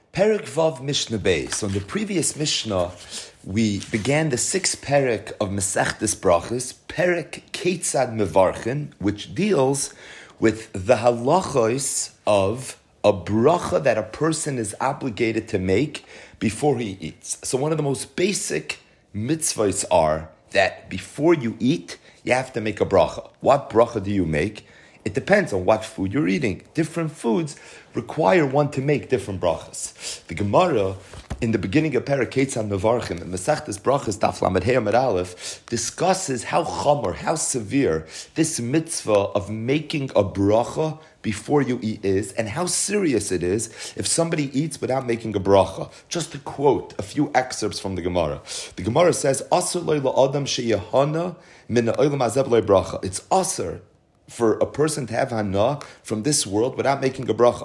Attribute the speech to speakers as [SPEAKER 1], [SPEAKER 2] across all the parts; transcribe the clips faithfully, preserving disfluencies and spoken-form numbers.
[SPEAKER 1] Perek Vav Mishnah Beis. On the previous Mishnah, we began the sixth Perek of Masechtas Brachos, Perek Ketzad Mevarchen, which deals with the halachos of a bracha that a person is obligated to make before he eats. So one of the most basic mitzvahs are that before you eat, you have to make a bracha. What bracha do you make? It depends on what food you're eating. Different foods require one to make different brachas. The Gemara, in the beginning of Perek Ketzad Mevarchen, in Masechtas Brachos, Daf Lamed Hey Amud Aleph, discusses how chomer, how severe this mitzvah of making a bracha before you eat is, and how serious it is if somebody eats without making a bracha. Just to quote a few excerpts from the Gemara. The Gemara says, "Asur lo la'adam sheyehana min ha'olam hazeh b'lo bracha." It's asur for a person to have hana from this world without making a bracha.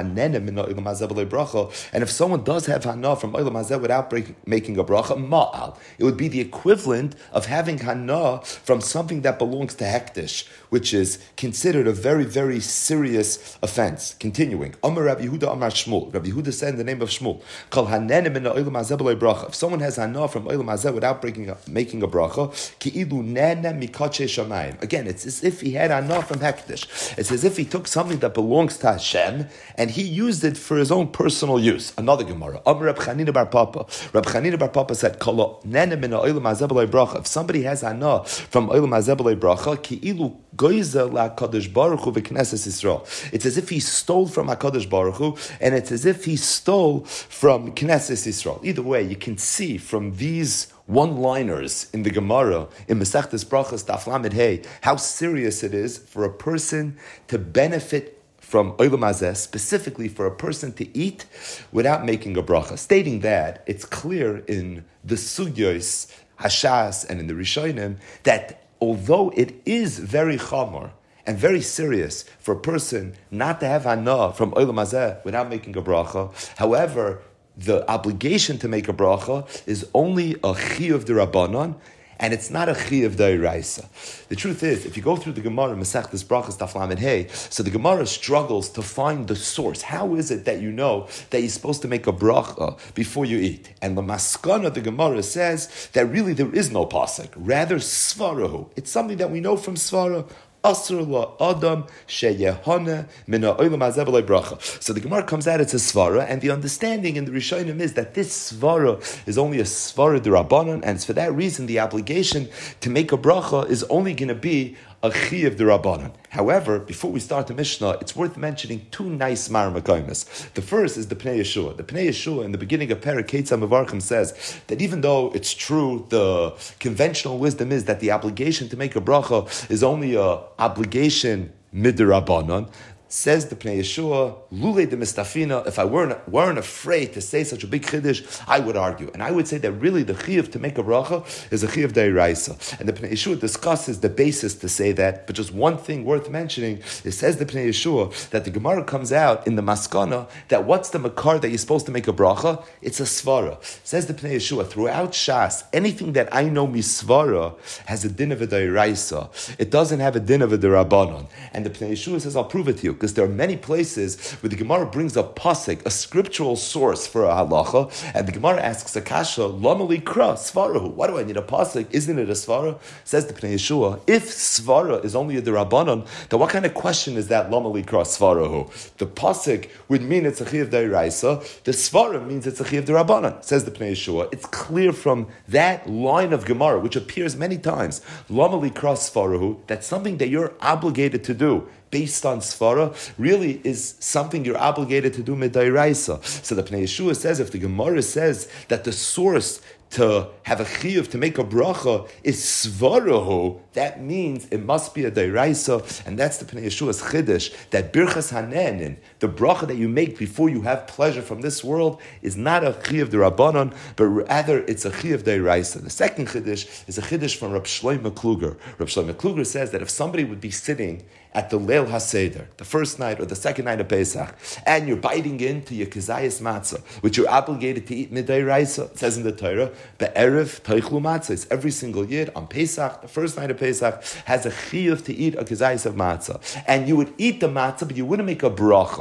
[SPEAKER 1] And if someone does have hana from olam hazeh without break, making a bracha, ma'al, it would be the equivalent of having hana from something that belongs to hektish, which is considered a very, very serious offense. Continuing, Amar Rabbi Yehuda Amar Shmuel. Rabbi Yehuda said in the name of Shmuel, Kol hanenim min olam hazeh b'lo bracha. If someone has hana from olam hazeh without breaking a, making a bracha, ki'ilu nene mikatche shamayim. Again, it's as if he had hana from hektish. It's as if he took something that belongs to Hashem and he used it for his own personal use. Another Gemara. Amar Reb Chanina bar Papa. Reb Chanina bar Papa said, "Kolo nene min ha'olam hazeh b'lo bracha." If somebody has hana from olam hazeh b'lo bracha, ki'ilu goiza la'Hakadosh Baruch Hu v'Knesses Yisrael. It's as if he stole from Hakadosh Baruch Hu, and it's as if he stole from Knesses Yisrael. Either way, you can see from these one-liners in the Gemara, in Masechtas Brachos, Daf Lamed Hey, how serious it is for a person to benefit from olam hazeh, specifically for a person to eat without making a bracha. Stating that, it's clear in the Sugyos, Hashas, and in the Rishonim, that although it is very chamor and very serious for a person not to have hana from olam hazeh without making a bracha, however, the obligation to make a bracha is only a chiyuv d'Rabbanan, and it's not a chiyuv d'Oraisa. The truth is, if you go through the Gemara, Masechtas Brachos, Daf Lamed Hey, so the Gemara struggles to find the source. How is it that you know that you're supposed to make a bracha before you eat? And the Maskana, the Gemara says that really there is no pasuk. Rather, svarahu. It's something that we know from svara. Asur la'adam sheyehana min ha'olam hazeh b'lo bracha. So the Gemara comes out, it's a svara, and the understanding in the Rishonim is that this svara is only a svara d'Rabbanan, and it's for that reason the obligation to make a bracha is only going to be a chiyuv d'Rabbanan. However, before we start the Mishnah, it's worth mentioning two nice marmakaimas. The first is the Pnei Yeshua. The Pnei Yeshua in the beginning of Perek Ketzad Mevarchen says that even though it's true, the conventional wisdom is that the obligation to make a bracha is only a obligation midrabanan. Says the Pnei Yeshua, Lule de Mistafina, if I weren't, weren't afraid to say such a big chiddush, I would argue. And I would say that really the chiyuv to make a bracha is a chiyuv d'Oraisa. And the Pnei Yeshua discusses the basis to say that, but just one thing worth mentioning, it says the Pnei Yeshua that the Gemara comes out in the Maskana that what's the makar that you're supposed to make a bracha? It's a svara. Says the Pnei Yeshua, throughout Shas, anything that I know misvara has a din of a d'Oraisa. It doesn't have a din of a d'Rabbanan. And the Pnei Yeshua says, I'll prove it to you. Because there are many places where the Gemara brings a pasuk, a scriptural source for a halacha, and the Gemara asks a kasha, Lama likra svarahu. Why do I need a pasuk? Isn't it a svara? Says the Pnei Yeshua, if svara is only a d'Rabbanan, then what kind of question is that Lama likra svarahu? The pasuk would mean it's a chiyuv d'Oraisa. The svara means it's a chiyuv d'Rabbanan. Says the Pnei Yeshua. It's clear from that line of Gemara, which appears many times, Lama likra svarahu, that's something that you're obligated to do based on svara, really is something you're obligated to do midairaisa. So the Pnei Yeshua says, if the Gemara says that the source to have a chiyuv, to make a bracha, is svarahu, that means it must be a dairaisa, and that's the Pnei Yeshua's chiddush, that birchas hanenin, the bracha that you make before you have pleasure from this world, is not a chiyuv d'Rabbanan, but rather it's a chiyuv dairaisa. The second chiddush is a chiddush from Reb Shlomo Kluger. Reb Shlomo Kluger says that if somebody would be sitting at the Leil HaSeder, the first night or the second night of Pesach, and you're biting into your kezayis matzah, which you're obligated to eat midday raisa, it says in the Torah, be'erev toichlu matzah. It's every single year on Pesach, the first night of Pesach, has a chiyuv to eat a kezayis of matzah. And you would eat the matzah, but you wouldn't make a bracha.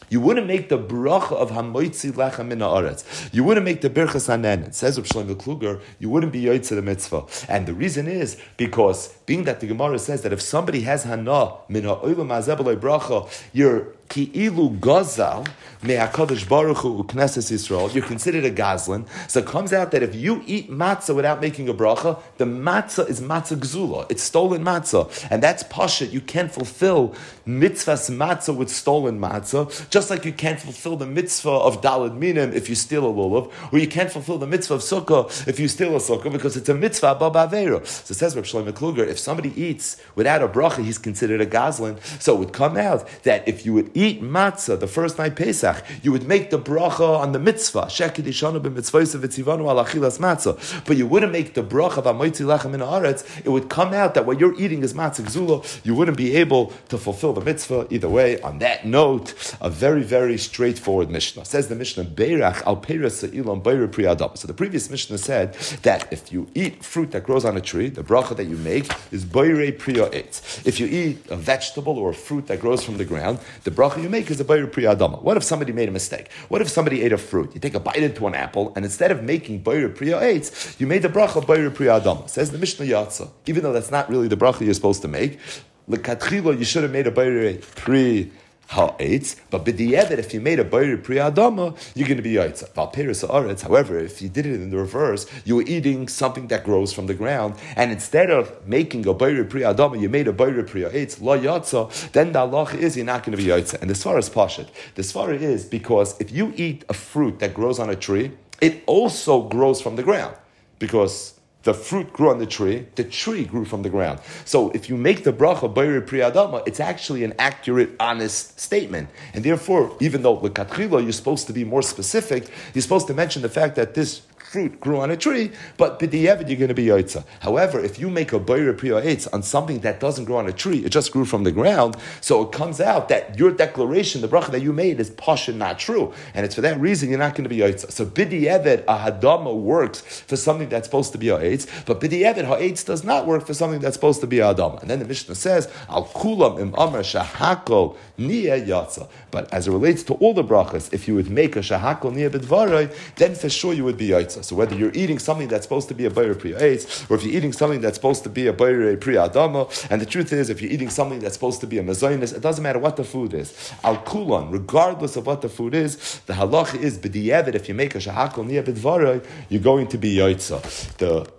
[SPEAKER 1] You wouldn't make the bracha of hamoitzi lechem min haaretz. You wouldn't make the birchas hanen. It says Reb Shlomo Kluger, you wouldn't be yoytze the mitzvah. And the reason is because, being that the Gemara says that if somebody has hana min ha'olam hazeh b'lo bracha, you're ki'ilu gazal me'hakadosh baruch hu u'knesses Yisrael, you're considered a gazlan. So it comes out that if you eat matzah without making a bracha, the matzah is matzah gzula. It's stolen matzah. And that's pashut. You can't fulfill mitzvahs matzah with stolen matzah, just like you can't fulfill the mitzvah of daled minim if you steal a lulav, or you can't fulfill the mitzvah of sukkah if you steal a sukkah, because it's a mitzvah above avera. So it says Reb Shlomo Kluger, if somebody eats without a bracha, he's considered a gazlan. So it would come out that if you would eat matzah the first night Pesach, you would make the bracha on the mitzvah, shekidishanu b'mitzvayse v'tzivanu al achilas matzah, but you wouldn't make the bracha of hamoitzi lechem min haaretz. It would come out that what you're eating is matzah gzula. You wouldn't be able to fulfill the mitzvah. Either way, on that note, a very, very straightforward Mishnah. Says the Mishnah, Beirach al peiras se'ilam beir pri adam. So the previous Mishnah said that if you eat fruit that grows on a tree, the bracha that you make is beirei priya eitz. If you eat a vegetable or a fruit that grows from the ground, the bracha you make is a beirei priya adama. What if somebody made a mistake? What if somebody ate a fruit? You take a bite into an apple, and instead of making beirei priya eitz, you made the bracha beirei priya adama. Says the Mishnah Yatsa. Even though that's not really the bracha you're supposed to make, l'katchila you should have made a beirei priya ha'etz, but b'di'evet, if you made a beirei priya adama, you're going to be yaitza. Val peiros ha'aretz, however, if you did it in the reverse, you were eating something that grows from the ground, and instead of making a beirei priya adama, you made a beirei priya eitz, la yatza, then the halacha is you're not going to be yaitza. And the svara is pashut. The svara is because if you eat a fruit that grows on a tree, it also grows from the ground, because the fruit grew on the tree, the tree grew from the ground. So if you make the bracha beirei priya adama, it's actually an accurate, honest statement. And therefore, even though l'katchila you're supposed to be more specific, you're supposed to mention the fact that this fruit grew on a tree, but b'di'evet you're going to be yaitza. However, if you make a beirei priya eitz on something that doesn't grow on a tree, it just grew from the ground, so it comes out that your declaration, the bracha that you made, is pasha not true, and it's for that reason you're not going to be yaitza. So b'di'evet a hadama works for something that's supposed to be a eitz, but b'di'evet ha'eitz does not work for something that's supposed to be a hadama. And then the Mishnah says al kulam im amar shahakol niya yatza. But as it relates to all the brachas, if you would make a shahakol niya b'dvaray, then for sure you would be yaitza. So whether you're eating something that's supposed to be a beirei priya eitz, or if you're eating something that's supposed to be a beirei priya adama, and the truth is, if you're eating something that's supposed to be a mezainis, it doesn't matter what the food is. Al kulon, regardless of what the food is, the halacha is b'di'evet, if you make a shahakol niya b'dvaray, you're going to be yaitza. The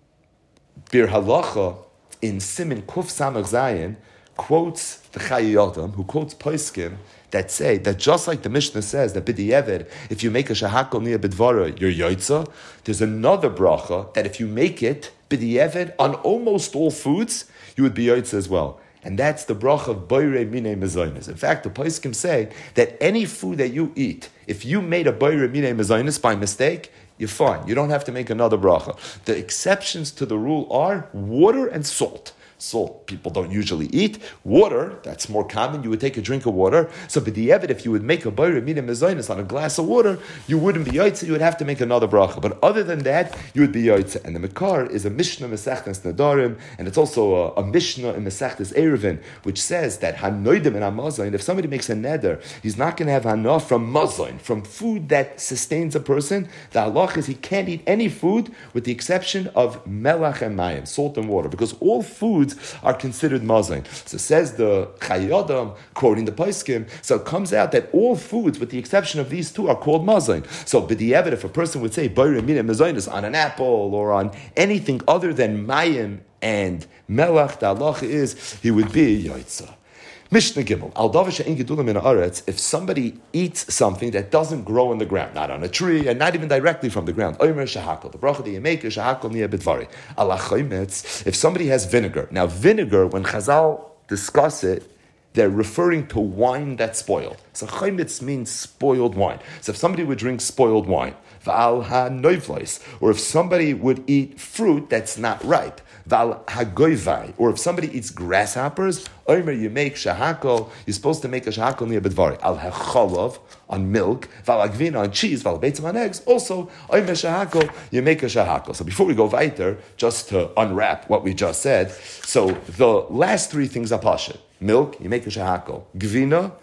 [SPEAKER 1] Bir Halacha in Simin Kuf Samach Zayin quotes the Chayei Adam, who quotes Poskim, that say that just like the Mishnah says that b'di'evet, if you make a shahakol niya b'dvara, you're yaitza, there's another bracha that if you make it b'di'evet on almost all foods, you would be yaitza as well. And that's the bracha of beirei minei mezainis. In fact, the poskim say that any food that you eat, if you made a beirei minei mezainis by mistake, you're fine. You don't have to make another bracha. The exceptions to the rule are water and salt. Salt, people don't usually eat. Water, that's more common. You would take a drink of water. So b'di'evet, if you would make a beirei minei mezainis on a glass of water, you wouldn't be yaitza, you would have to make another bracha. But other than that, you would be yaitza. And the Makar is a Mishnah Mesechtes Nadarim, and it's also a, a Mishnah in Mesechtes Eruvin, which says that hanoidim and hamazayin, if somebody makes a neder, he's not going to have hana from mazayin, from food that sustains a person. The halach is he can't eat any food with the exception of melach and mayim, salt and water, because all foods are considered mazayin. So says the Chayei Adam, quoting the Poskim, so it comes out that all foods, with the exception of these two, are called mazayin. So b'di'evet, if a person would say beirei minei mezainis on an apple or on anything other than mayim and melach, the halacha is he would be yaitza. Mishnah Gimel, al davar she'ein gedulim min haaretz, if somebody eats something that doesn't grow in the ground, not on a tree, and not even directly from the ground, omer shahakol, the bracha that you make is shahakol niya b'dvari. Ala chaymetz, if somebody has vinegar. Now vinegar, when Chazal discuss it, they're referring to wine that's spoiled. So chaymetz means spoiled wine. So if somebody would drink spoiled wine, v'al ha-noivlois, or if somebody would eat fruit that's not ripe, Val hagoivai, or if somebody eats grasshoppers, omer, you make shahakol, you're supposed to make a shahakol niya b'dvari. Al hacholov, on milk, val agvina, on cheese, val beitzim, on eggs, also, omer shahakol, you make a shahakol. So before we go weiter, just to unwrap what we just said, so the last three things are pashut. Milk, you make a shahakol. Gvina,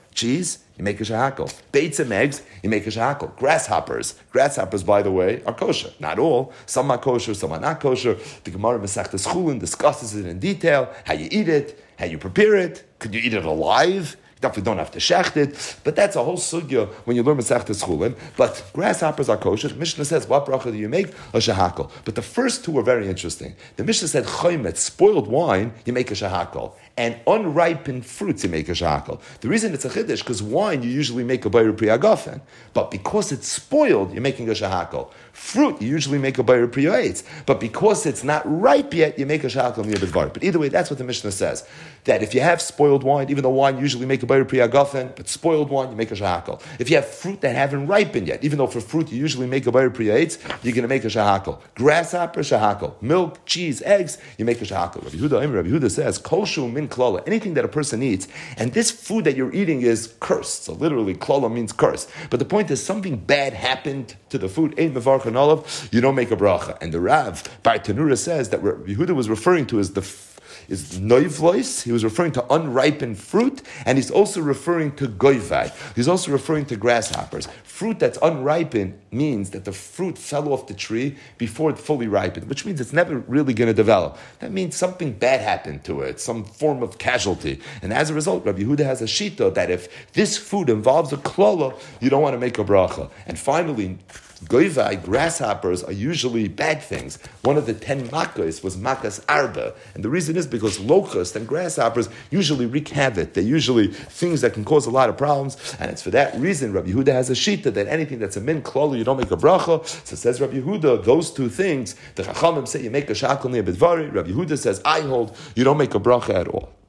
[SPEAKER 1] cheese, you make a shahakol. Beitzim eggs, you make a shahakol. Grasshoppers. Grasshoppers, by the way, are kosher. Not all. Some are kosher, some are not kosher. The Gemara Masechtas Chulin discusses it in detail, how you eat it, how you prepare it. Could you eat it alive? You definitely don't have to shecht it. But that's a whole sugya when you learn Masechtas Chulin. But grasshoppers are kosher. The Mishnah says, what bracha do you make? A shahakol. But the first two are very interesting. The Mishnah said, choymet, spoiled wine, you make a shahakol. And unripened fruits, you make a shahakol. The reason it's a chiddush, because wine, you usually make a bayr priya gafen. But because it's spoiled, you're making a shahakol. Fruit, you usually make a bayr priya eitz. But because it's not ripe yet, you make a shahakol miyabedvar. But either way, that's what the Mishnah says. That if you have spoiled wine, even though wine you usually make a bayr priya gafen, but spoiled wine, you make a shahakol. If you have fruit that haven't ripened yet, even though for fruit you usually make a bayr priya eitz, you're going to make a shahakol. Grasshopper, shahakol. Milk, cheese, eggs, you make a shahakol. Rabbi Yehuda, Rabbi Yehuda says, kol shu min klala, anything that a person eats, and this food that you're eating is cursed. So literally, klala means curse. But the point is, something bad happened to the food. Ein mevarchan olav, you don't make a bracha. And the Rav, Bar Tanura, says that what Yehuda was referring to is the is noivlois. He was referring to unripened fruit, and he's also referring to goivai. He's also referring to grasshoppers. Fruit that's unripened means that the fruit fell off the tree before it fully ripened, which means it's never really going to develop. That means something bad happened to it, some form of casualty. And as a result, Rabbi Yehuda has a shita that if this food involves a klala, you don't want to make a bracha. And finally, goivai, grasshoppers, are usually bad things. One of the ten makkos was makkas arba. And the reason is because locusts and grasshoppers usually wreak havoc. They're usually things that can cause a lot of problems. And it's for that reason Rabbi Yehuda has a shita that anything that's a min klala, you don't make a bracha. So says Rabbi Yehuda, those two things, the Chachamim say you make a shakal near bedvari. Rabbi Yehuda says, I hold, you don't make a bracha at all.